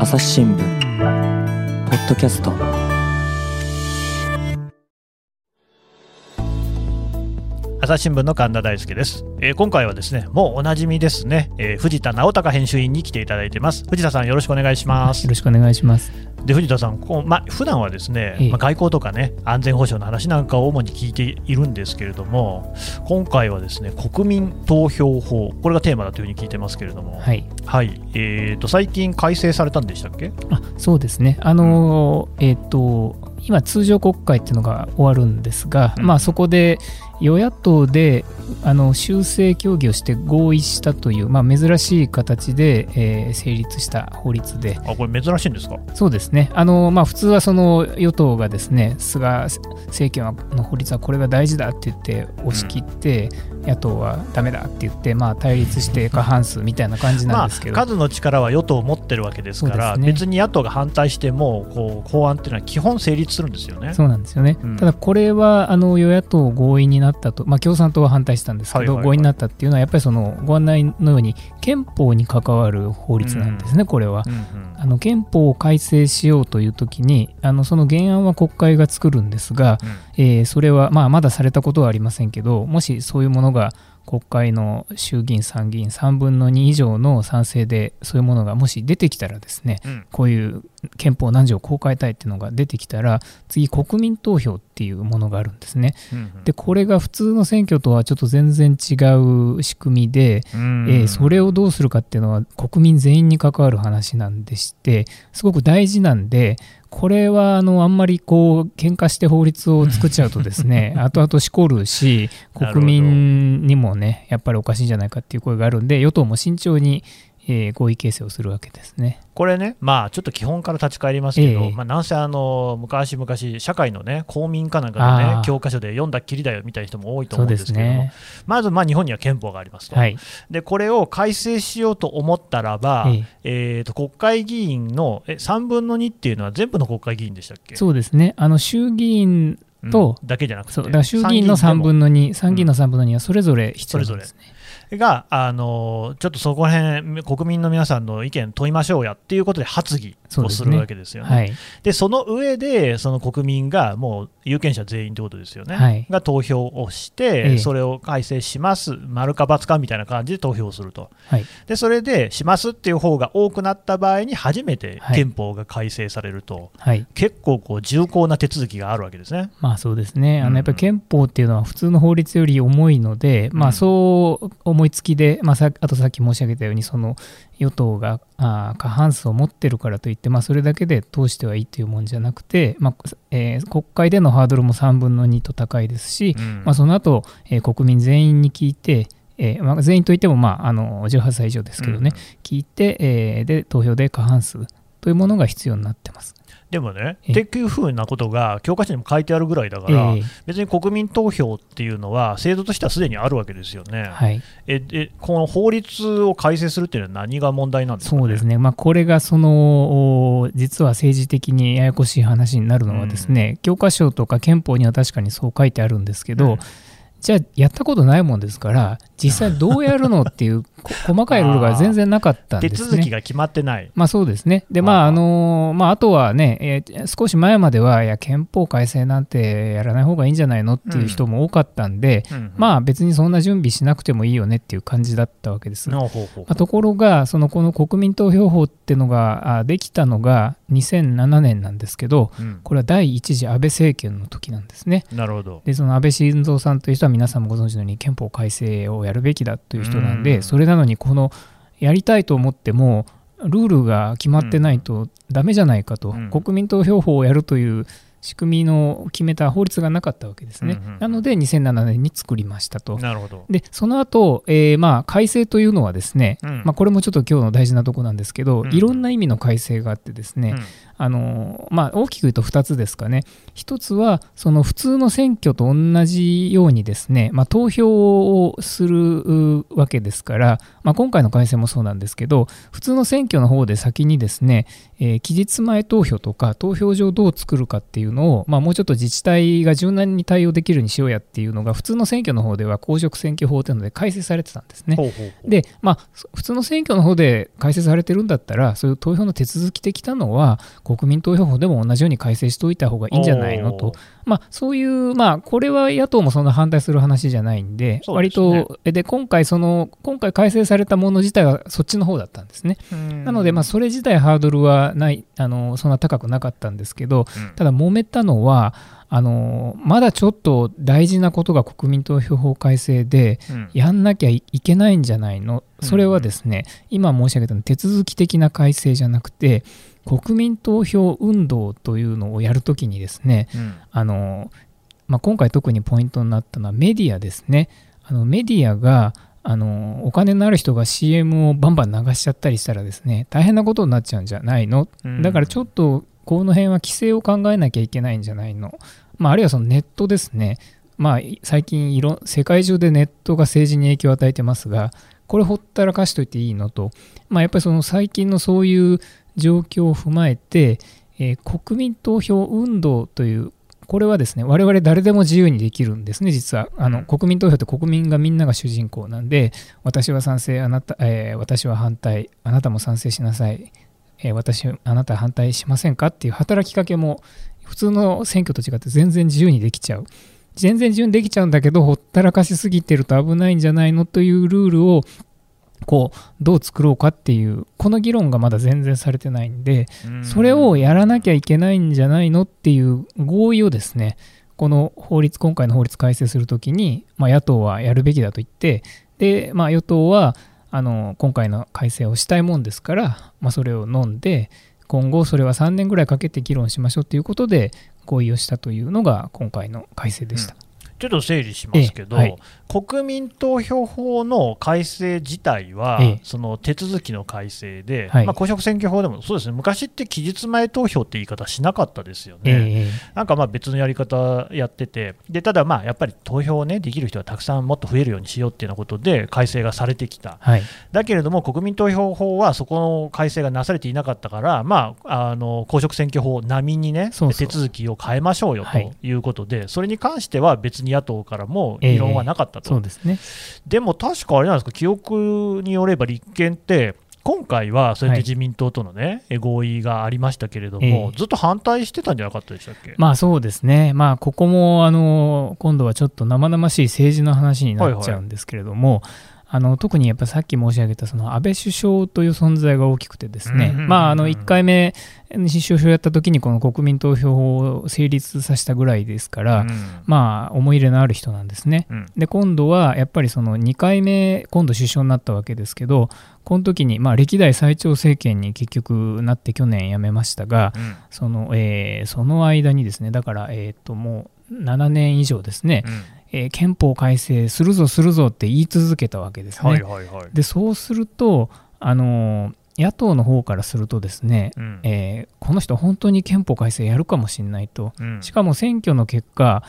朝日新聞ポッドキャスト。 朝日新聞の神田大輔です。今回はですね、もうおなじみですね、藤田直孝編集員に来ていただいてます。藤田さん、よろしくお願いします。 よろしくお願いします。 で、藤田さん、普段はですね、外交とかね、安全保障の話なんかを主に聞いているんですけれども、今回はですね、国民投票法、これがテーマだというふうに聞いてますけれども、はい、最近改正されたんでしたっけ？ そうですね、今通常国会っていうのが終わるんですが、そこで与野党で修正協議をして合意したという、珍しい形で、成立した法律で。 これ珍しいんですか？ そうですね。普通はその与党がですね、菅政権の法律はこれが大事だって言って押し切って、野党はダメだって言って、対立して過半数みたいな感じなんですけど、 数の力は与党を持ってるわけですから、別に野党が反対しても法案っていうのは基本成立するんですよね。 そうなんですよね。ただこれは与野党合意になったと、共産党は反対したんですけど、合意になったっていうのはやっぱりそのご案内のように憲法に関わる法律なんですね。これは、憲法を改正しようというときにその原案は国会が作るんですが、それはまだされたことはありませんけど、もしそういうものが国会の衆議院参議院3分の2以上の賛成でそういうものがもし出てきたらですね、こういう憲法何条こう変えたいっていうのが出てきたら、次国民投票っていうものがあるんですね。でこれが普通の選挙とはちょっと全然違う仕組みで、それをどうするかっていうのは国民全員に関わる話なんでして、すごく大事なんで、これはあんまり喧嘩して法律を作っちゃうとですね後々しこるし、国民にもねやっぱりおかしいんじゃないかっていう声があるんで、与党も慎重に合意形成をするわけですね。 これね、ちょっと基本から立ち返りますけど、なんせ昔々社会のね、公民かなんかのね、教科書で読んだっきりだよみたいな人も多いと思うんですけども、まず日本には憲法がありますと、でこれを改正しようと思ったらば、国会議員の3分の2っていうのは全部の国会議員でしたっけ？ そうですね。衆議院と、 だけじゃなくて、 だから衆議院の3分の2、参議院の3分の2はそれぞれ必要なんですね。 がちょっとそこら辺国民の皆さんの意見問いましょうやっていうことで発議をするわけですよね。でその上でその国民がもう有権者全員ということですよね、が投票をして、それを改正します丸か×かみたいな感じで投票すると、でそれでしますっていう方が多くなった場合に初めて憲法が改正されると、結構重厚な手続きがあるわけですね。 そうですね。やっぱり憲法っていうのは普通の法律より重いので、そう思いつきで、あとさっき申し上げたようにその与党が過半数を持ってるからといって、それだけで通してはいいというもんじゃなくて、国会でのハードルも3分の2と高いですし、その後、国民全員に聞いて、全員といっても18歳以上ですけどね、聞いて、で投票で過半数というものが必要になってます。 でもね、っていうふうなことが教科書にも書いてあるぐらいだから、別に国民投票っていうのは制度としてはすでにあるわけですよね。この法律を改正するっていうのは何が問題なんですかね？ そうですね。これが実は政治的にややこしい話になるのはですね、教科書とか憲法には確かにそう書いてあるんですけど、じゃあやったことないもんですから実際どうやるのっていう細かいルールが全然なかったんですね。 手続きが決まってない。 そうですね。であとはね、少し前までは憲法改正なんてやらない方がいいんじゃないのっていう人も多かったんで、別にそんな準備しなくてもいいよねっていう感じだったわけです。ところがこの国民投票法っていうのができたのが2007年なんですけど、これは第一次安倍政権の時なんですね。 なるほど。 でその安倍晋三さんという人は皆さんもご存知のように憲法改正をやるべきだという人なんで、それなのにやりたいと思ってもルールが決まってないとダメじゃないかと、国民投票法をやるという仕組みの決めた法律がなかったわけですね。なので2007年に作りましたと。 なるほど。 でその後、改正というのはですね、これもちょっと今日の大事なところなんですけど、いろんな意味の改正があってですね、 大きく言うと2つですかね。1つはその普通の選挙と同じようにですね、投票をするわけですから、今回の改正もそうなんですけど、普通の選挙の方で先にですね、期日前投票とか投票所をどう作るかっていうのを、もうちょっと自治体が柔軟に対応できるようにしようやっていうのが普通の選挙の方では公職選挙法というので改正されてたんですね。で、普通の選挙の方で改正されてるんだったら、そういう投票の手続き的なのは国民投票法でも同じように改正しておいた方がいいんじゃないのと、そういう、これは野党もそんな反対する話じゃないんで、割とで今回改正されたもの自体はそっちの方だったんですね。なので、それ自体ハードルはないそんな高くなかったんですけど、ただ揉めたのはまだちょっと大事なことが国民投票法改正でやんなきゃいけないんじゃないの。それはですね、今申し上げたの手続き的な改正じゃなくて、国民投票運動というのをやるときにですね、今回特にポイントになったのはメディアですね。メディアがお金のある人が CM をバンバン流しちゃったりしたらですね、大変なことになっちゃうんじゃないの。だからちょっとこの辺は規制を考えなきゃいけないんじゃないの。あるいはそのネットですね。最近世界中でネットが政治に影響を与えてますが、これほったらかしといていいのと、やっぱりその最近のそういう状況を踏まえて、国民投票運動というこれはですね、我々誰でも自由にできるんですね。実は国民投票って国民がみんなが主人公なんで、私は賛成、私は反対、あなたも賛成しなさい、あなた反対しませんかっていう働きかけも普通の選挙と違って全然自由にできちゃう。全然自由にできちゃうんだけど、ほったらかしすぎてると危ないんじゃないのというルールをどう作ろうかっていうこの議論がまだ全然されてないんで、それをやらなきゃいけないんじゃないのっていう合意をですね、今回の法律改正するときに、野党はやるべきだと言って、で、与党は今回の改正をしたいもんですから、それを飲んで、今後それは3年ぐらいかけて議論しましょうということで合意をしたというのが今回の改正でした。 ちょっと整理しますけど、国民投票法の改正自体は、その手続きの改正で、公職選挙法でもそうですね、昔って期日前投票って言い方しなかったですよね。なんか別のやり方やってて、でただやっぱり投票をねできる人がたくさんもっと増えるようにしようっていうようなことで改正がされてきた。だけれども国民投票法はそこの改正がなされていなかったから、公職選挙法並みにね手続きを変えましょうよということで、それに関しては別に野党からも異論はなかったと。 そうですね。 でも確かあれなんですか、記憶によれば立憲って今回はそうやって自民党とのね、合意がありましたけれども、ずっと反対してたんじゃなかったでしたっけ。 そうですね。ここも今度はちょっと生々しい政治の話になっちゃうんですけれども、特にやっぱさっき申し上げたその安倍首相という存在が大きくてですね、1回目首相をやった時にこの国民投票法を成立させたぐらいですから、思い入れのある人なんですね。で今度はやっぱりその2回目今度首相になったわけですけど、この時に歴代最長政権に結局なって去年辞めましたが、その間にですね、だからもう7年以上ですね、憲法改正するぞって言い続けたわけですね。でそうすると野党の方からするとですね、この人は本当に憲法改正やるかもしれないと、しかも選挙の結果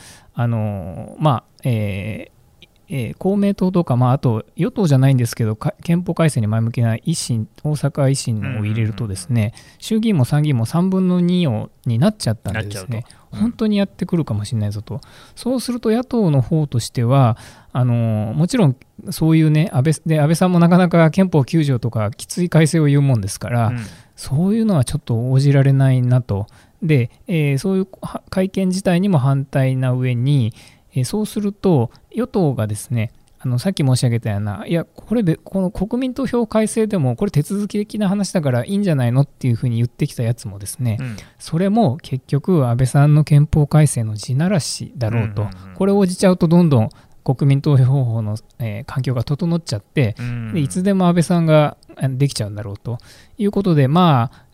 公明党とか、あと与党じゃないんですけど憲法改正に前向きな大阪維新を入れるとですね、衆議院も参議院も3分の2になっちゃったんでですね、本当にやってくるかもしれないぞと。そうすると野党の方としてはもちろんそういうね安倍さんもなかなか憲法9条とかきつい改正を言うもんですから、そういうのはちょっと応じられないなと。で、そういう改憲自体にも反対な上に、そうすると与党がですね、さっき申し上げたような、いやこの国民投票改正でもこれ手続き的な話だからいいんじゃないのっていうふうに言ってきたやつもですね、それも結局安倍さんの憲法改正の地ならしだろうと、これを応じちゃうとどんどん国民投票法の、環境が整っちゃって、でいつでも安倍さんができちゃうんだろうということで、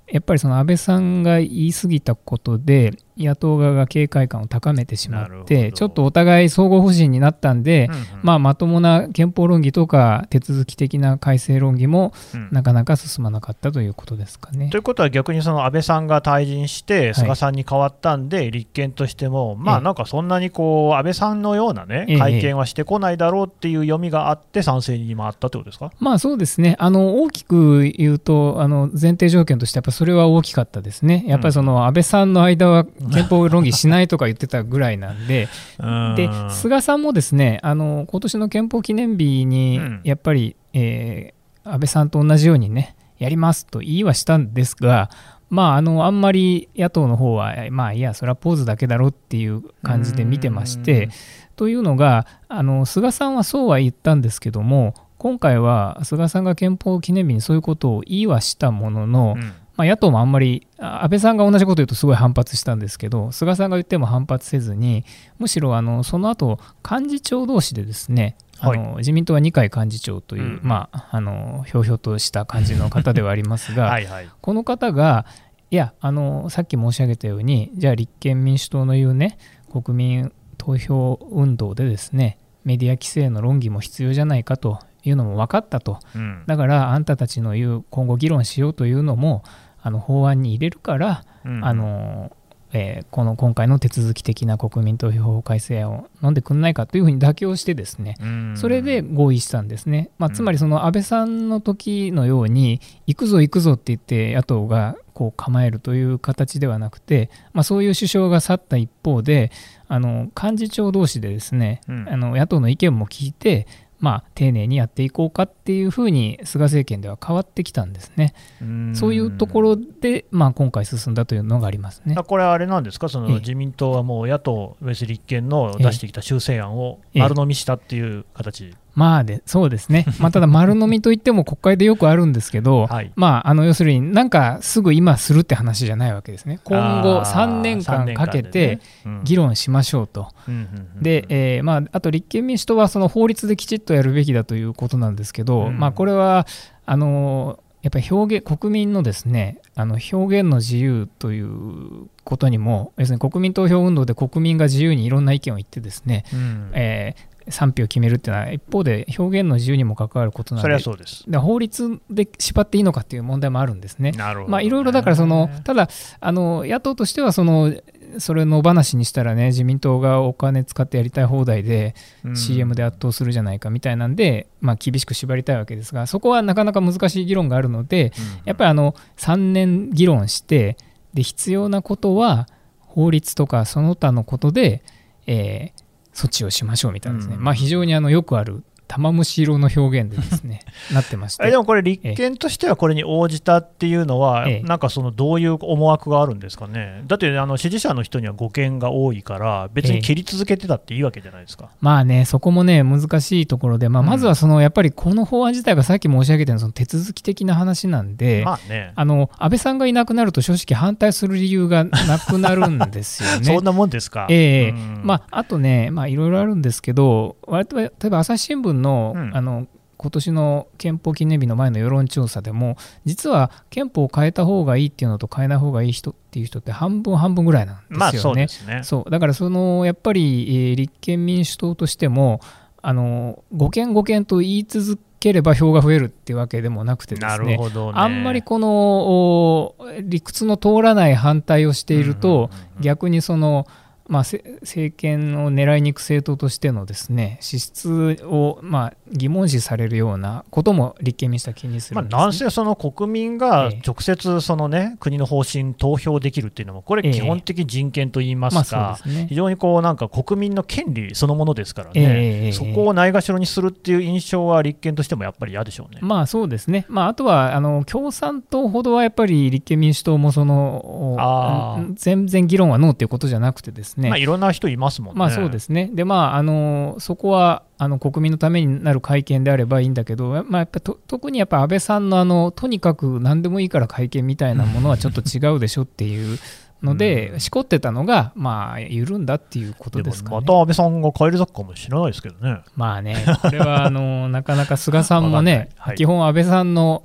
やっぱりその安倍さんが言い過ぎたことで野党側が警戒感を高めてしまってちょっとお互い相互不信になったんで、まともな憲法論議とか手続き的な改正論議もなかなか進まなかったということですかね。 ということは逆にその安倍さんが退陣して菅さんに代わったんで、立憲としてもなんかそんなにこう安倍さんのようなね会見はしてこないだろうっていう読みがあって賛成に回ったということですか。 そうですね、大きく言うと前提条件としてやっぱそれは大きかったですね。やっぱりその安倍さんの間は憲法論議しないとか言ってたぐらいなんで、で菅さんもですね今年の憲法記念日にやっぱり、安倍さんと同じようにねやりますと言いはしたんですが、あんまり野党の方はいやそれはポーズだけだろっていう感じで見てまして、というのが菅さんはそうは言ったんですけども、今回は菅さんが憲法記念日にそういうことを言いはしたものの、野党もあんまり安倍さんが同じこと言うとすごい反発したんですけど、菅さんが言っても反発せずに、むしろその後幹事長同士でですね、自民党は二階幹事長という、ひょうひょうとした感じの方ではありますがこの方がいやさっき申し上げたように、じゃあ立憲民主党の言うね国民投票運動でですねメディア規制の論議も必要じゃないかというのも分かったと、だからあんたたちの言う今後議論しようというのも法案に入れるから、この今回の手続き的な国民投票法改正案を飲んでくんないかというふうに妥協してですね、それで合意したんですね。つまりその安倍さんの時のように行くぞ行くぞって言って野党がこう構えるという形ではなくて、そういう首相が去った一方で幹事長同士でですね、野党の意見も聞いて丁寧にやっていこうかっていうふうに菅政権では変わってきたんですね。そういうところで、今回進んだというのがありますね。 これはあれなんですか、その自民党はもう野党別立憲の出してきた修正案を丸飲みしたっていう形。 そうですね、ただ丸飲みといっても国会でよくあるんですけど、要するになんかすぐ今するって話じゃないわけですね。今後3年間かけて議論しましょうと。で、あと立憲民主党はその法律できちっとやるべきだということなんですけど、これはやっぱり国民のですね表現の自由ということにも、要するに国民投票運動で国民が自由にいろんな意見を言ってですね、賛否を決めるっていうのは一方で表現の自由にも関わることなので、 それはそうです。 法律で縛っていいのかっていう問題もあるんですね。 なるほどね。 いろいろだからただ野党としてはそれの話にしたらね、自民党がお金使ってやりたい放題で CM で圧倒するじゃないかみたいなんで、厳しく縛りたいわけですが、そこはなかなか難しい議論があるので、やっぱり3年議論して、で必要なことは法律とかその他のことで、措置をしましょうみたいなですね、非常によくある玉虫色の表現でですねなってまして、 でもこれ立憲としてはこれに応じたっていうのは、なんかどういう思惑があるんですかね。だって支持者の人には護憲が多いから別に切り続けてたっていいわけじゃないですか。 そこもね難しいところで、まずはやっぱりこの法案自体がさっき申し上げたような手続き的な話なんで、安倍さんがいなくなると正直反対する理由がなくなるんですよねそんなもんですか。 あとねいろいろあるんですけど、例えば朝日新聞の今年の憲法記念日の前の世論調査でも、実は憲法を変えた方がいいっていうのと変えない方がいい人っていう人って半分半分ぐらいなんですよね。そうだからやっぱり、立憲民主党としても護憲と言い続ければ票が増えるっていうわけでもなくてですね、あんまりこの理屈の通らない反対をしていると、逆に政権を狙いに行く政党としてのですね資質を疑問視されるようなことも立憲民主党は気にするんですね。 なんせ国民が直接国の方針投票できるっていうのもこれ基本的人権といいますか、非常になんか国民の権利そのものですからね、そこをないがしろにするっていう印象は立憲としてもやっぱり嫌でしょうね。 そうですね。あとは共産党ほどはやっぱり立憲民主党も全然議論はノーっていうことじゃなくてですね、 いろんな人いますもんね。 そうですね。でそこは国民のためになる会見であればいいんだけど、やっぱ特に安倍さんのとにかく何でもいいから会見みたいなものはちょっと違うでしょっていうのでしこってたのが緩んだっていうことですかね。 でもまた安倍さんが返り咲くかもしれないですけどね。 これはなかなか菅さんもね基本安倍さんの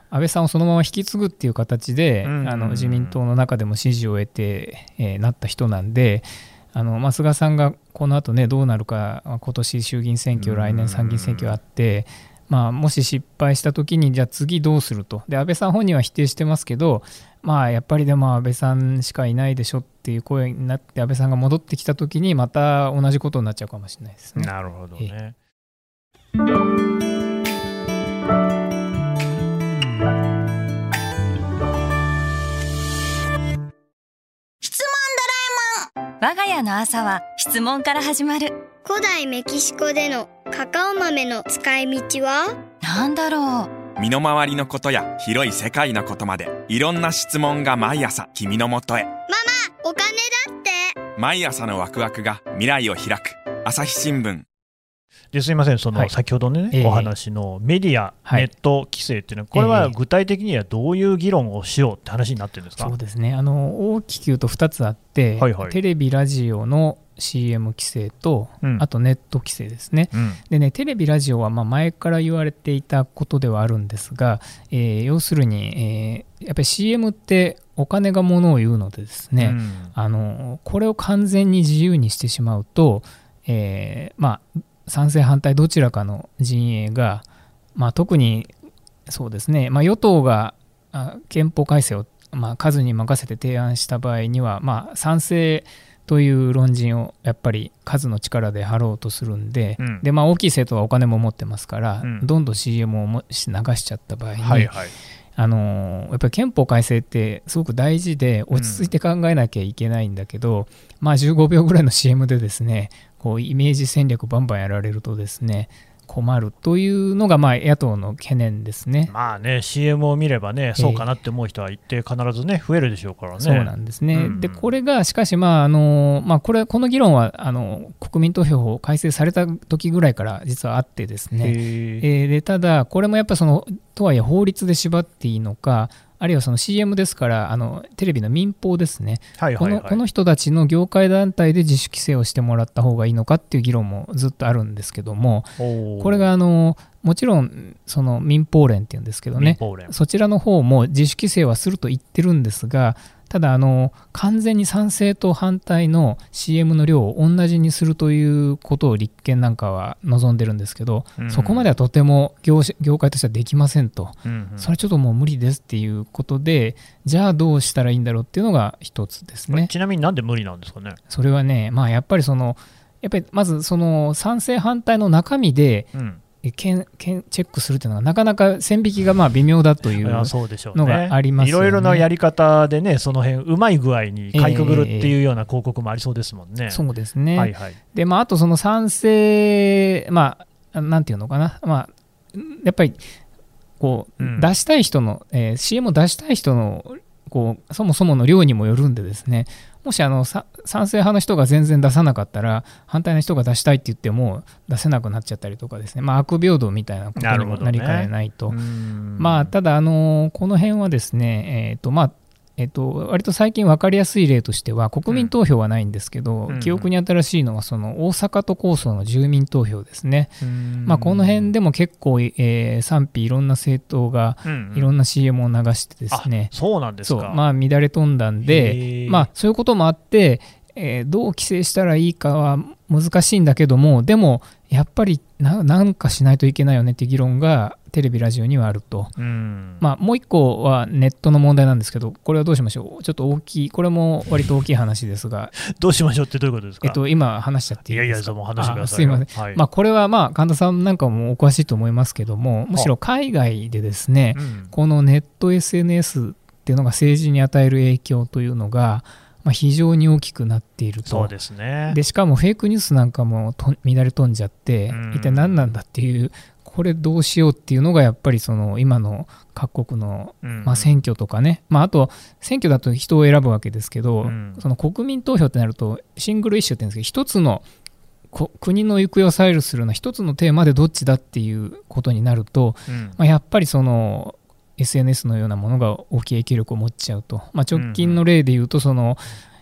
安倍さんをそのまま引き継ぐっていう形で、自民党の中でも支持を得て、なった人なんで、菅さんがこの後ねどうなるか、今年衆議院選挙、来年参議院選挙あって、もし失敗した時にじゃあ次どうすると。で安倍さん本人は否定してますけど、やっぱりでも安倍さんしかいないでしょっていう声になって、安倍さんが戻ってきた時にまた同じことになっちゃうかもしれないですね。 なるほどね。 我が家の朝は質問から始まる。 古代メキシコでのカカオ豆の使い道は？ なんだろう。身の回りのことや広い世界のことまで、いろんな質問が毎朝君のもとへ。 ママ、お金だって。 毎朝のワクワクが未来を開く。朝日新聞。 ですいません、先ほどね、お話のメディア、ネット規制っていうのは、これは具体的にはどういう議論をしようって話になってるんですか？ そうですね、大きく言うと2つあって、テレビラジオの CM 規制と、あとネット規制ですね。でね、テレビラジオは前から言われていたことではあるんですが、要するに、やっぱり CM ってお金がものを言うのでですね、これを完全に自由にしてしまうと、賛成反対どちらかの陣営が、特にそうですね、与党が憲法改正を、数に任せて提案した場合には、賛成という論陣をやっぱり数の力で張ろうとするんで、で大きい政党はお金も持ってますから、どんどん CM を流しちゃった場合に、やっぱり憲法改正ってすごく大事で落ち着いて考えなきゃいけないんだけど、15秒ぐらいの CM でですね、こうイメージ戦略バンバンやられるとですね、困るというのが野党の懸念ですね。 CM を見ればね、そうかなって思う人は一定必ずね増えるでしょうからね。 そうなんですね。でこれがしかしこの議論は国民投票法改正された時ぐらいから実はあってですね、でただこれもやっぱとはいえ法律で縛っていいのか、あるいはCM ですからテレビの民放ですね、この人たちの業界団体で自主規制をしてもらった方がいいのかっていう議論もずっとあるんですけども、これがもちろん民放連っていうんですけどね、そちらの方も自主規制はすると言ってるんですが、ただ完全に賛成と反対の CM の量を同じにするということを立憲なんかは望んでるんですけど、そこまではとても 業界としてはできませんと、それちょっともう無理ですっていうことで、じゃあどうしたらいいんだろうっていうのが一つですね。 ちなみになんで無理なんですかね？ それはね、やっぱりまず賛成反対の中身で、チェックするというのがなかなか線引きが微妙だというのがありますよね。 いろいろなやり方でね、その辺うまい具合にかいくぐるっていうような広告もありそうですもんね。 そうですね。であと賛成、なんていうのかな、やっぱり出したい人の、CM を出したい人のそもそもの量にもよるんでですね、もし賛成派の人が全然出さなかったら反対の人が出したいって言っても出せなくなっちゃったりとかですね、悪平等みたいなことにもなりかねないと。ただこの辺はですね、割と最近分かりやすい例としては国民投票はないんですけど、記憶に新しいのは大阪都構想の住民投票ですね。この辺でも結構、賛否いろんな政党がいろんな CM を流してですね、 そうなんですか。 乱れ飛んだんで、そういうこともあって、どう規制したらいいかは難しいんだけども、でもやっぱりなんかしないといけないよねっていう議論がテレビラジオにはあると。もう一個はネットの問題なんですけど、これはどうしましょう。ちょっと大きい、これも割と大きい話ですがどうしましょうってどういうことですか？ 今話しちゃっていいですか？ もう話してください。 すいません。これは神田さんなんかもお詳しいと思いますけども、むしろ海外でですね、このネット SNS っていうのが政治に与える影響というのが非常に大きくなっていると。 そうですね。 でしかもフェイクニュースなんかも乱れ飛んじゃって、一体何なんだっていう、これどうしようっていうのがやっぱり今の各国の選挙とかね、あと選挙だと人を選ぶわけですけど、国民投票ってなるとシングルイシューって言うんですけど、一つの国の行方を左右するような一つのテーマでどっちだっていうことになると、やっぱりSNS のようなものが大きい影響力を持っちゃうと。直近の例で言うと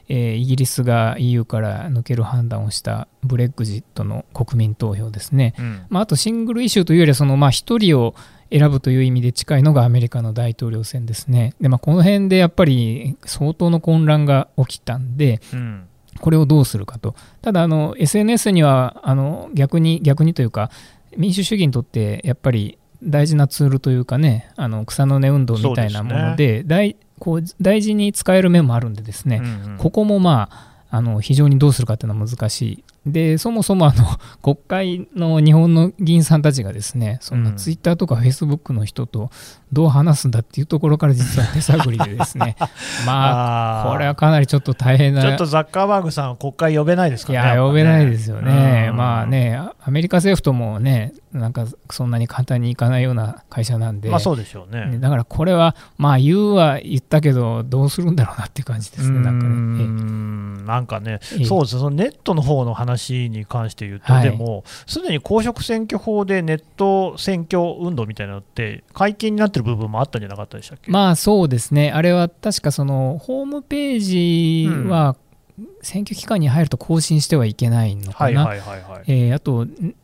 イギリスが EU から抜ける判断をしたブレグジットの国民投票ですね、あとシングルイシューというよりは1人を選ぶという意味で近いのがアメリカの大統領選ですね。で、この辺でやっぱり相当の混乱が起きたんで、これをどうするかと。ただSNS には逆にというか民主主義にとってやっぱり大事なツールというかね、草の根運動みたいなもので、大事に使える面もあるんでですね、ここも非常にどうするかっていうのは難しい。でそもそも国会の日本の議員さんたちがですね、そんなツイッターとかフェイスブックの人とどう話すんだっていうところから実は手探りでですねこれはかなりちょっと大変な。 ちょっとザッカーバーグさん国会呼べないですかね。 いや呼べないですよね。アメリカ政府ともね、なんかそんなに簡単にいかないような会社なんで、 そうでしょうね。 だからこれは言ったけどどうするんだろうなっていう感じですね。 なんかね、そうです。そのネットの方の話に関して言うと、でもすでに公職選挙法でネット選挙運動みたいなのって解禁になってる部分もあったんじゃなかったでしたっけ？そうですね。あれは確かそのホームページは、選挙期間に入ると更新してはいけないのかな。あと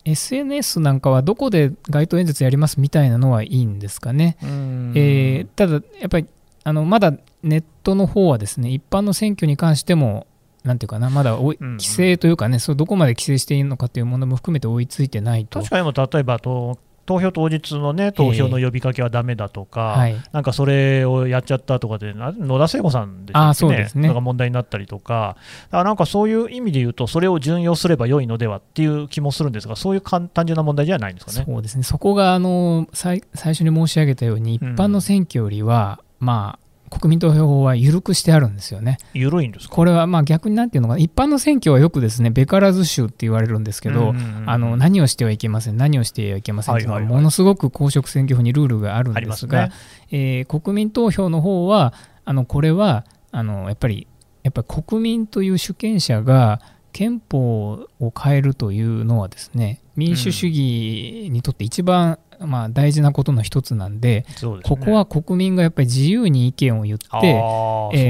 SNS なんかはどこで街頭演説やりますみたいなのはいいんですかね。ただやっぱりまだネットの方はですね、一般の選挙に関してもなんていうかな、まだ規制というかね、どこまで規制していいのかというものも含めて追いついてないと。確かに例えば投票当日のね、投票の呼びかけはダメだとか、なんかそれをやっちゃったとかで、野田聖子さんでしたっけね、なんか問題になったりとか、なんかそういう意味で言うと、それを順用すれば良いのではっていう気もするんですが、そういう単純な問題じゃないんですかね。 そうですね、そこが最初に申し上げたように、一般の選挙よりは、国民投票法は緩くしてあるんですよね。 緩いんですか？ これは逆になんていうのかな、一般の選挙はよくですね、べからず州って言われるんですけど、何をしてはいけません、何をしてはいけませんっていうのはものすごく公職選挙法にルールがあるんですが、国民投票の方はこれはやっぱり国民という主権者が憲法を変えるというのはですね、民主主義にとって一番大事なことの一つなんで、ここは国民がやっぱり自由に意見を言って、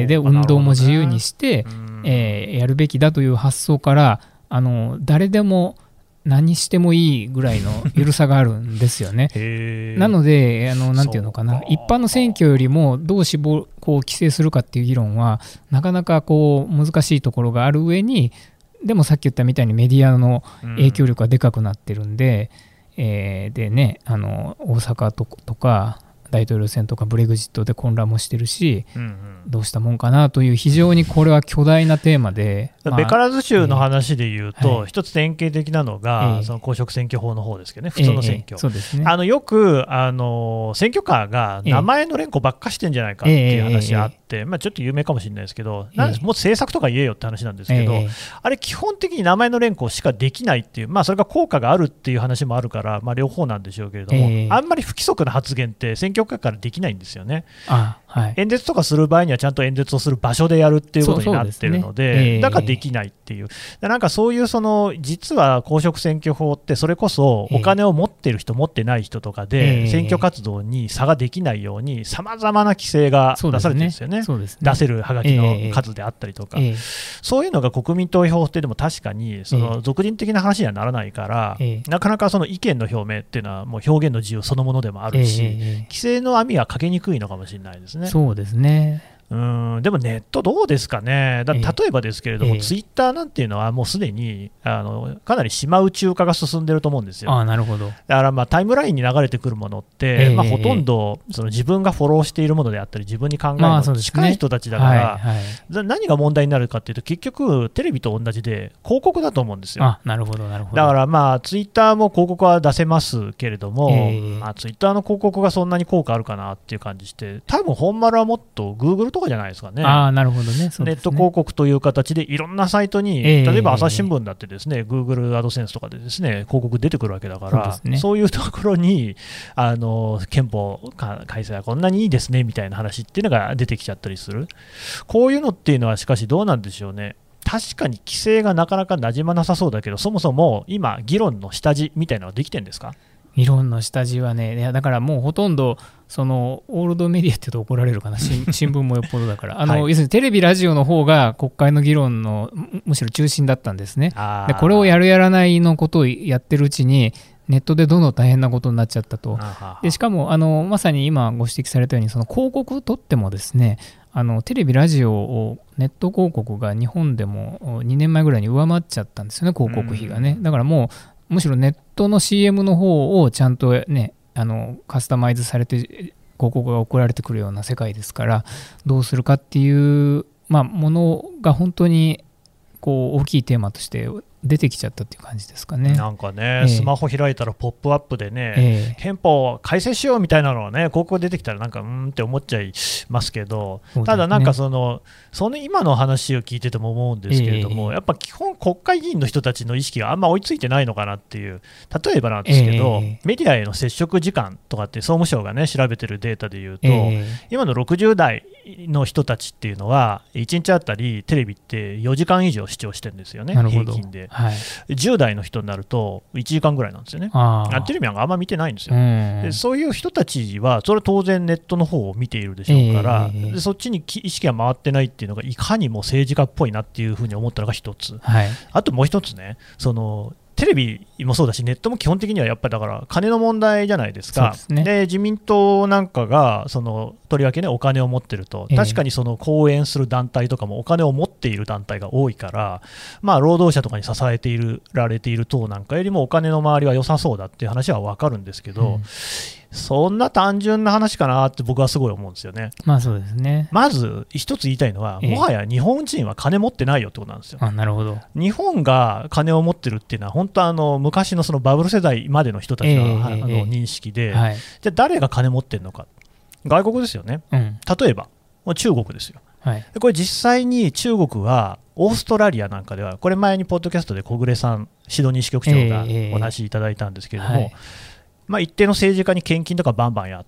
で運動も自由にして、やるべきだという発想から誰でも何してもいいぐらいの緩さがあるんですよね。なのでなんていうのかな、一般の選挙よりもどう規制するかっていう議論はなかなか難しいところがある上に、でもさっき言ったみたいにメディアの影響力がでかくなってるんで、でね、大阪とか大統領選とかブレグジットで混乱もしてるし、どうしたもんかなという非常にこれは巨大なテーマで、 べからず州の話でいうと、一つ典型的なのが、その公職選挙法の方ですけどね、普通の選挙、 そうですね、 よく選挙カーが名前の連呼ばっかしてんじゃないかっていう話があって、ちょっと有名かもしれないですけど、もう政策とか言えよって話なんですけど、あれ基本的に名前の連呼しかできないっていう、それが効果があるっていう話もあるから、両方なんでしょうけれども、あんまり不規則な発言って選挙カーからできないんですよね。演説とかする場合にはちゃんと演説をする場所でやるっていうことになってるので、だからできないっていう、なんかそういう実は公職選挙法ってそれこそお金を持ってる人持ってない人とかで選挙活動に差ができないようにさまざまな規制が出されてるんですよね。出せるはがきの数であったりとか、そういうのが国民投票法ってでも確かに俗人的な話にはならないから、なかなか意見の表明っていうのはもう表現の自由そのものでもあるし、規制の網はかけにくいのかもしれないですね。 そうですね。 でもネットどうですかね。例えばですけれども、ツイッターなんていうのはもうすでにかなり島宇宙化が進んでると思うんですよ。 なるほど。 だからタイムラインに流れてくるものって、ほとんど自分がフォローしているものであったり自分に考えるのに近い人たちだから、何が問題になるかっていうと結局テレビと同じで広告だと思うんですよ。 なるほどなるほど。 だからツイッターも広告は出せますけれども、ツイッターの広告がそんなに効果あるかなっていう感じして、多分本丸はもっと Google とかじゃないですかね。 なるほどね。 ネット広告という形でいろんなサイトに、例えば朝日新聞だってですね、Google アドセンスとかでですね、広告出てくるわけだから、そういうところに憲法改正はこんなにいいですねみたいな話っていうのが出てきちゃったりする。こういうのっていうのはしかしどうなんでしょうね。確かに規制がなかなか馴染まなさそうだけど、そもそも今議論の下地みたいなのはできてるんですか？ 議論の下地はね、いやだからもうほとんどそのオールドメディアって言うと怒られるかな、新聞もよっぽどだからはい、要するにテレビラジオの方が国会の議論のむしろ中心だったんですね。でこれをやるやらないのことをやってるうちにネットでどんどん大変なことになっちゃったと。でしかもまさに今ご指摘されたようにその広告を取ってもですね、テレビラジオをネット広告が日本でも2年前ぐらいに上回っちゃったんですよね、広告費がね。だからもうむしろネットの CM の方をちゃんとねカスタマイズされて広告が送られてくるような世界ですから、どうするかっていう、ものが本当にこう大きいテーマとして出てきちゃったっていう感じですかね。 なんかね、スマホ開いたらポップアップでね、憲法改正しようみたいなのはね、広告出てきたらなんかって思っちゃいますけど、ただなんかその今の話を聞いてても思うんですけれども、やっぱ基本国会議員の人たちの意識があんま追いついてないのかなっていう。例えばなんですけど、メディアへの接触時間とかって総務省がね調べてるデータでいうと、今の60代の人たちっていうのは1日あたりテレビって4時間以上視聴してるんですよね、平均で。10代の人になると1時間ぐらいなんですよね。テレビなんかあんま見てないんですよ。でそういう人たちはそれは当然ネットの方を見ているでしょうから、でそっちに意識が回ってないっていうのがいかにも政治家っぽいなっていうふうに思ったのが一つ、あともう一つね、テレビもそうだしネットも基本的にはやっぱりだから金の問題じゃないですか。で自民党なんかがとりわけねお金を持ってると、確かに講演する団体とかもお金を持っている団体が多いから、労働者とかに支えてられている党なんかよりもお金の周りは良さそうだっていう話は分かるんですけど、そんな単純な話かなって僕はすごい思うんですよね。 そうですね。 まず一つ言いたいのは、もはや日本人は金持ってないよってことなんですよ。 なるほど。 日本が金を持ってるっていうのは本当昔のバブル世代までの人たちの認識で、じゃあ誰が金持ってるのか、外国ですよね。例えば中国ですよ。これ実際に中国はオーストラリアなんかでは、これ前にポッドキャストで小暮さんシドニー支局長がお話しいただいたんですけれども、一定の政治家に献金とかバンバンやって、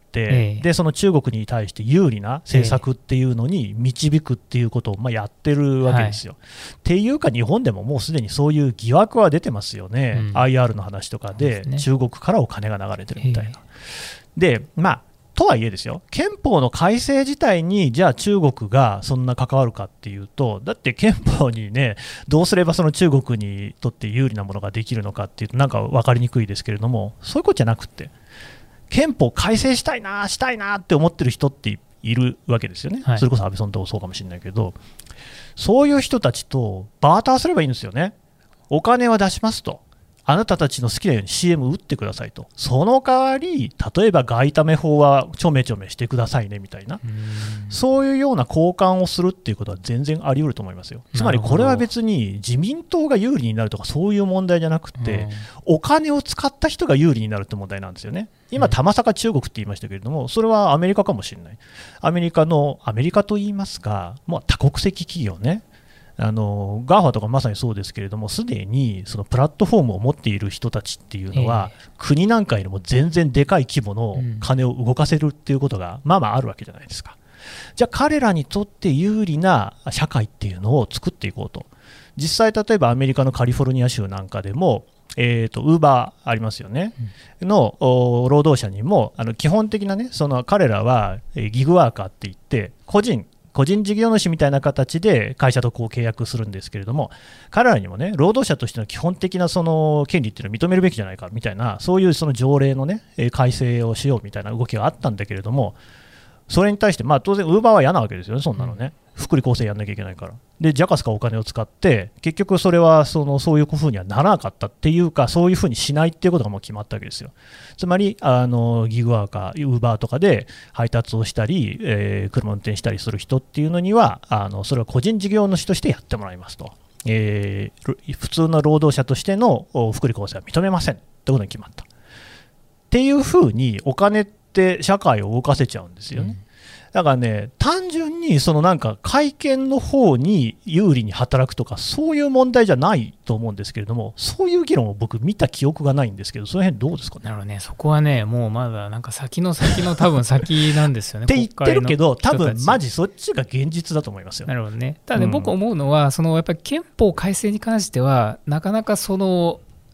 でその中国に対して有利な政策っていうのに導くっていうことをやってるわけですよ。っていうか日本でももうすでにそういう疑惑は出てますよね。IR の話とかで中国からお金が流れてるみたいな。でとはいえですよ、憲法の改正自体にじゃあ中国がそんな関わるかっていうと、だって憲法にねどうすれば中国にとって有利なものができるのかっていうとなんか分かりにくいですけれども、そういうことじゃなくて憲法改正したいなって思ってる人っているわけですよね。それこそ安倍さんともそうかもしれないけど、そういう人たちとバーターすればいいんですよね。お金は出しますと、あなたたちの好きなように CM 打ってくださいと、その代わり例えば外為法はちょめちょめしてくださいねみたいな、そういうような交換をするっていうことは全然あり得ると思いますよ。つまりこれは別に自民党が有利になるとかそういう問題じゃなくて、お金を使った人が有利になるって問題なんですよね。今たまさか中国って言いましたけれども、それはアメリカかもしれない。アメリカと言いますか、多国籍企業ね、GAFA とかまさにそうですけれども、すでにそのプラットフォームを持っている人たちっていうのは、国なんかよりも全然でかい規模の金を動かせるっていうことがあるわけじゃないですか。じゃあ彼らにとって有利な社会っていうのを作っていこうと。実際例えばアメリカのカリフォルニア州なんかでもウーバーありますよね、の労働者にも基本的なね、彼らはギグワーカーって言って個人事業主みたいな形で会社と契約するんですけれども、彼らにもね労働者としての基本的な権利っていうのを認めるべきじゃないかみたいな、そういう条例のね改正をしようみたいな動きがあったんだけれども、それに対して当然ウーバーは嫌なわけですよね。そんなのね、福利厚生やんなきゃいけないから。でジャカスかお金を使って結局それはそういう風にはならなかったっていうか、そういう風にしないっていうことがもう決まったわけですよ。つまりギグワーカーウーバーとかで配達をしたり、車運転したりする人っていうのにはそれは個人事業主としてやってもらいますと、普通の労働者としての福利厚生は認めませんってことに決まったっていう風に、お金って社会を動かせちゃうんですよね。だからね、単純になんか会見の方に有利に働くとかそういう問題じゃないと思うんですけれども、そういう議論を僕見た記憶がないんですけど、その辺どうですかね。 なるほどね、そこはねもうまだなんか先の多分先なんですよねって言ってるけど、多分マジそっちが現実だと思いますよ。 なるほどね。ただね、僕思うのはやっぱり憲法改正に関してはなかなか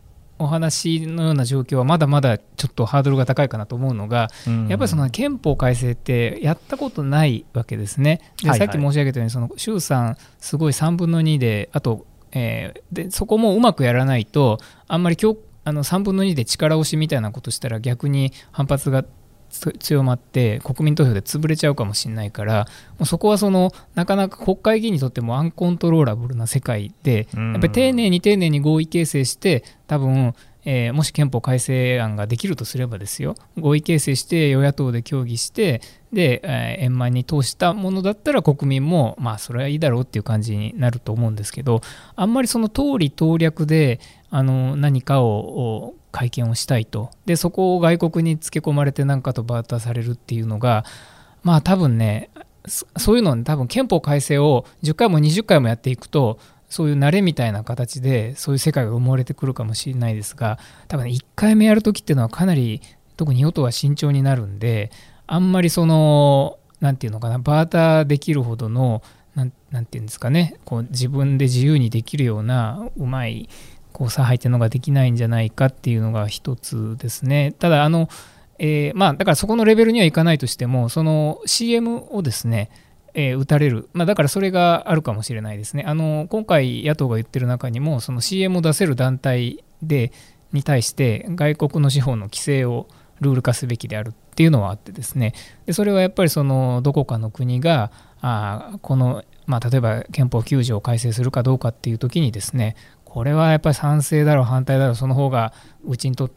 お話のような状況はまだまだちょっとハードルが高いかなと思うのが、やっぱりその憲法改正ってやったことないわけですね。で、さっき申し上げたようにその衆参すごい3分の2で、あと、でそこもうまくやらないとあんまり3分の2で力押しみたいなことしたら逆に反発が強まって国民投票で潰れちゃうかもしれないから、もうそこはなかなか国会議員にとってもアンコントローラブルな世界で、やっぱり丁寧に合意形成して多分、もし憲法改正案ができるとすればですよ、合意形成して与野党で協議してで、円満に通したものだったら国民もまあそれはいいだろうっていう感じになると思うんですけど、あんまりその通り党略で何かを会見をしたいと、でそこを外国につけ込まれて何かとバーターされるっていうのが、まあ多分ね、そういうの多分憲法改正を10回も20回もやっていくとそういう慣れみたいな形でそういう世界が生まれてくるかもしれないですが、多分、ね、1回目やるときっていうのはかなり特に与党は慎重になるんで、あんまりなんていうのかな、バーターできるほどのなんていうんですかね、こう自分で自由にできるようなうまい差配っていうのができないんじゃないかっていうのが一つですね。ただまあだからそこのレベルにはいかないとしても、その CM をですね打たれる、まあ、だからそれがあるかもしれないですね。今回野党が言ってる中にもその CM を出せる団体に対して外国の資本の規制をルール化すべきであるっていうのはあってですね、でそれはやっぱりどこかの国がまあ、例えば憲法9条を改正するかどうかっていう時にですね、これはやっぱり賛成だろう反対だろう、その方がうちにとって、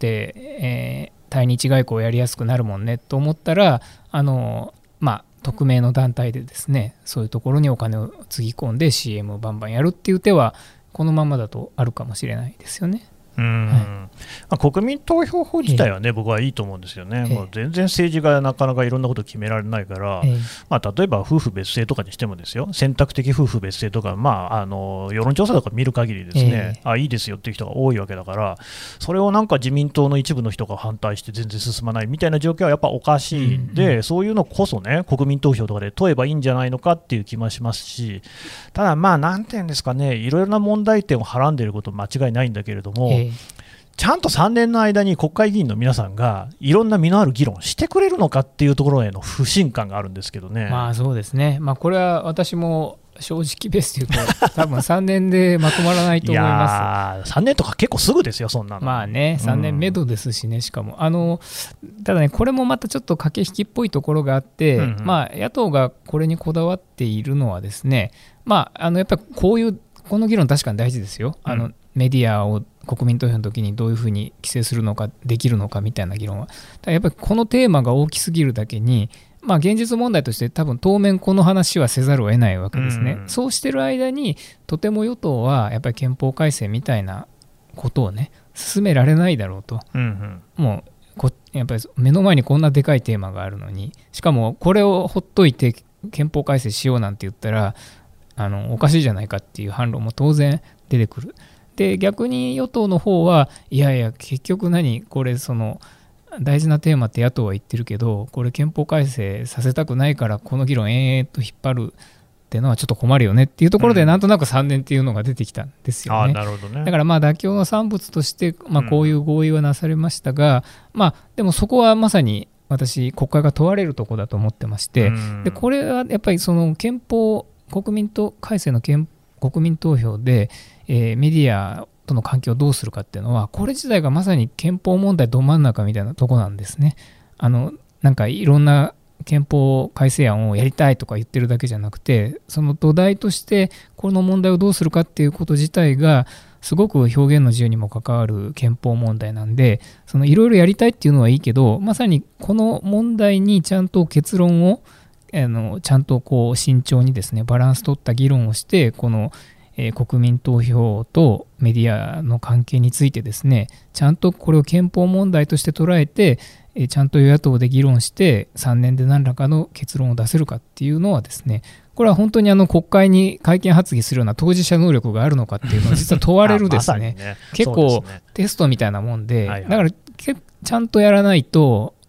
対日外交をやりやすくなるもんねと思ったらまあ匿名の団体でですね、そういうところにお金をつぎ込んで CM をバンバンやるっていう手はこのままだとあるかもしれないですよね。 まあ、国民投票法自体はね、僕はいいと思うんですよね。もう全然政治がなかなかいろんなこと決められないから、まあ、例えば夫婦別姓とかにしてもですよ、選択的夫婦別姓とか、まあ、世論調査とか見る限りですね、いいですよっていう人が多いわけだから、それをなんか自民党の一部の人が反対して全然進まないみたいな状況はやっぱおかしいんで、そういうのこそね、国民投票とかで問えばいいんじゃないのかっていう気もしますし、ただまあなんていうんですかね、いろいろな問題点をはらんでいること間違いないんだけれども、ちゃんと3年の間に国会議員の皆さんがいろんな実のある議論してくれるのかっていうところへの不信感があるんですけどね。 まあそうですね、まあ、これは私も正直ベースで言うと多分3年でまとまらないと思います。 いや3年とか結構すぐですよ、そんなの。 まあね、3年目処ですしね、しかもただね、これもまたちょっと駆け引きっぽいところがあって、まあ、野党がこれにこだわっているのはですね、まあ、やっぱりこの議論確かに大事ですよ。メディアを国民投票の時にどういうふうに規制するのかできるのかみたいな議論は、ただやっぱりこのテーマが大きすぎるだけに、まあ、現実問題として多分当面この話はせざるを得ないわけですね。そうしてる間にとても与党はやっぱり憲法改正みたいなことをね進められないだろうと、もうやっぱり目の前にこんなでかいテーマがあるのに、しかもこれをほっといて憲法改正しようなんて言ったらおかしいじゃないかっていう反論も当然出てくる。で逆に与党の方はいやいや結局これ大事なテーマって野党は言ってるけど、これ憲法改正させたくないからこの議論延々と引っ張るっていうのはちょっと困るよねっていうところで、なんとなく3年っていうのが出てきたんですよね。 なるほどね。 だからまあ妥協の産物として、まあ、こういう合意はなされましたが、まあでもそこはまさに私国会が問われるところだと思ってまして、でこれはやっぱり憲法国民改正の国民投票で、メディアとの関係をどうするかっていうのは、これ自体がまさに憲法問題ど真ん中みたいなとこなんですね。なんかいろんな憲法改正案をやりたいとか言ってるだけじゃなくて、その土台としてこの問題をどうするかっていうこと自体がすごく表現の自由にも関わる憲法問題なんで、いろいろやりたいっていうのはいいけど、まさにこの問題にちゃんと結論をちゃんと慎重にですねバランス取った議論をして、この国民投票とメディアの関係についてですね、ちゃんとこれを憲法問題として捉えて、ちゃんと与野党で議論して3年で何らかの結論を出せるかっていうのはですね、これは本当に国会に会見発議するような当事者能力があるのかっていうのは実は問われるですね結構テストみたいなもんで、だからちゃんとやらないと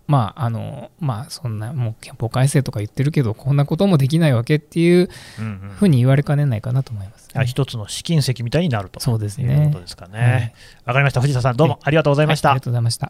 そんなもう憲法改正とか言ってるけどこんなこともできないわけっていうふうに言われかねないかなと思います、 一つの試金石みたいになるとそうですね、 いうことですかね。わかりました。藤田さんどうもありがとうございました。 ありがとうございました。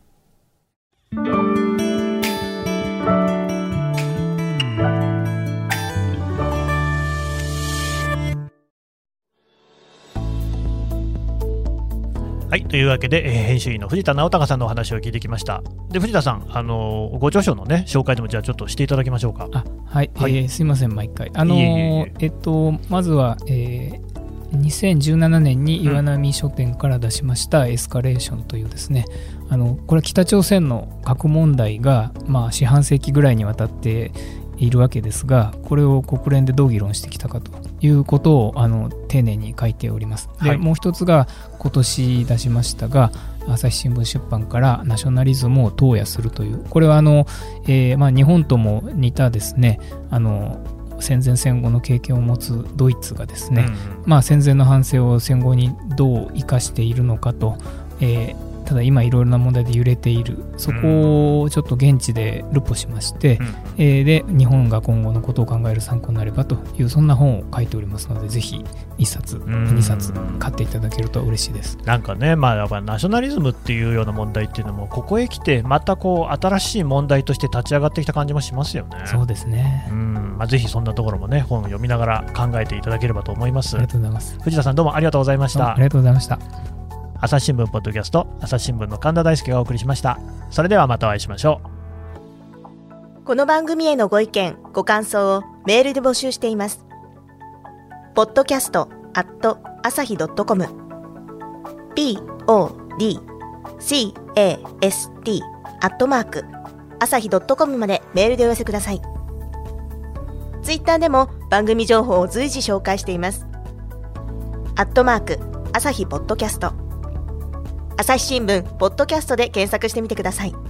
はい、というわけで、編集員の藤田直隆さんのお話を聞いてきました。で、藤田さん、ご著書のね紹介でもじゃあちょっとしていただきましょうか。 はい、すいません毎回まずは、2017年に岩波書店から出しましたエスカレーションというですね、これは北朝鮮の核問題が、四半世紀ぐらいにわたっているわけですが、これを国連でどう議論してきたかということを丁寧に書いております。で、もう一つが今年出しましたが、朝日新聞出版からナショナリズムを投野するという、これは日本とも似たですね、戦前戦後の経験を持つドイツがですね、戦前の反省を戦後にどう生かしているのかと、ただ今いろいろな問題で揺れている、そこをちょっと現地でルポしまして、で日本が今後のことを考える参考になればというそんな本を書いておりますので、ぜひ1冊2冊買っていただけると嬉しいです。 なんかね、やっぱナショナリズムっていうような問題っていうのもここへ来てまた新しい問題として立ち上がってきた感じもしますよね。 そうですね。 ぜひそんなところもね本を読みながら考えていただければと思います。 ありがとうございます。 藤田さんどうもありがとうございました。 ありがとうございました。 朝日新聞ポッドキャスト、朝日新聞の神田大輔がお送りしました。それではまたお会いしましょう。この番組へのご意見ご感想をメールで募集しています。podcast@asahi.com podcast@asahi.com までメールでお寄せください。ツイッターでも番組情報を随時紹介しています。朝日ポッドキャスト、朝日新聞ポッドキャストで検索してみてください。